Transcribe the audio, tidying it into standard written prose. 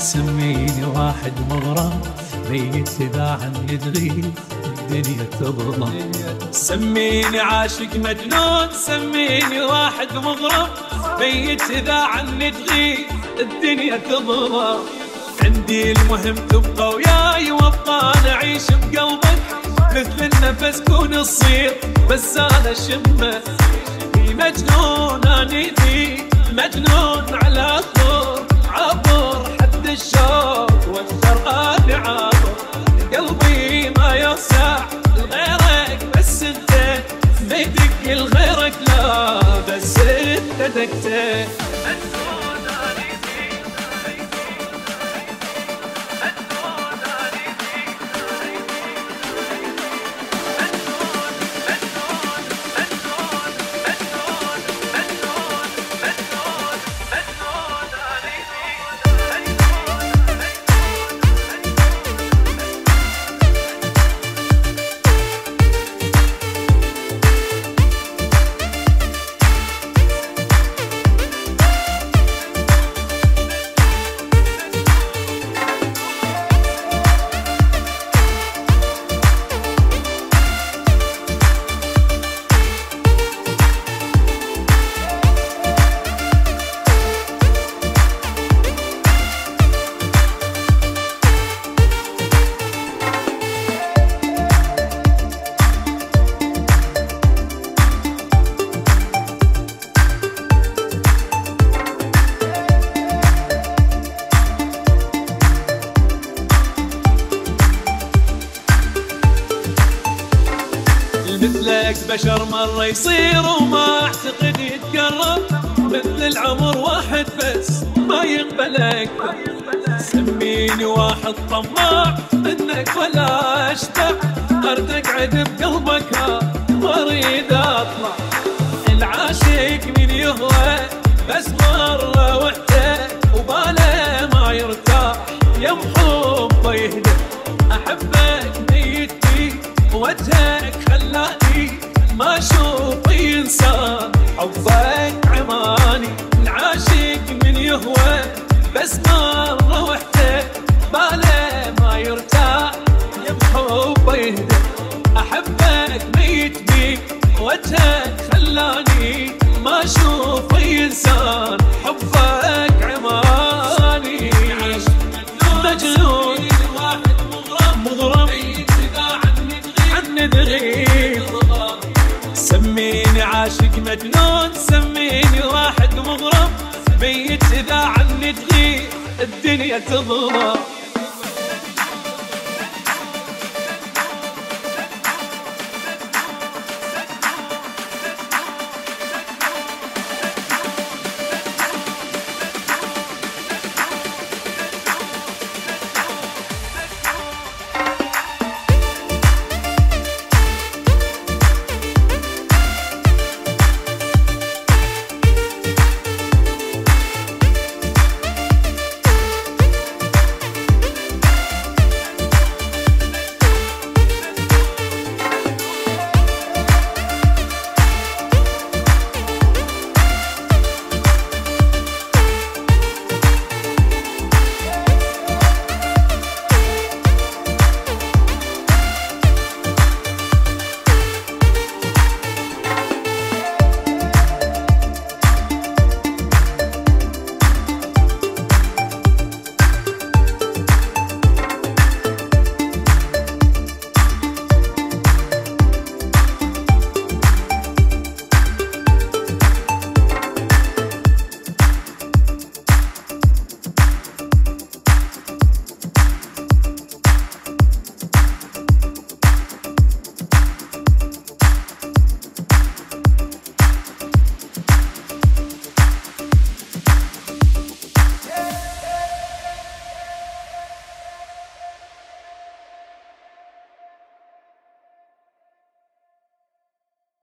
سميني واحد مغرم ميت إذا عني تغيب الدنيا تظلم. سميني عاشق مجنون، سميني واحد مغرم ميت إذا عني تغيب الدنيا تظلم. عندي المهم تبقى وياي وابقى نعيش بقلبك، مثل النفس كون تصير بس انا شمه. في مجنون اني في مجنون على طول عبر حد الشوق والشرقات عابر. قلبي ما يوسع لغيرك بس انت، ما يدق لغيرك لا بس انت دقته. مثلك بشر مرة يصير وما اعتقد يتكرر، مثل العمر واحد بس ما يقبلك. سميني واحد طماع منك ولا اشتاق، ارد اقعد بقلبك واريد اطلع. العاشق من يهوى بس مرة وحده وباله ما يرتاح، يم حبه يهدى. احبك ميت فيك وجهك خلاني ما اشوف انسان، حبك عماني. العاشق من يهوى بس مرة وحده باله ما يرتاح، يم حبه يهدى. احبك ميت بيك وجهك خلاني ما اشوف انسان، حبك عماني. مجنون واحد مغرم عني تغيب. سميني عاشق مجنون، سميني واحد مغرم ميت إذا عني تغيب الدنيا تظلم.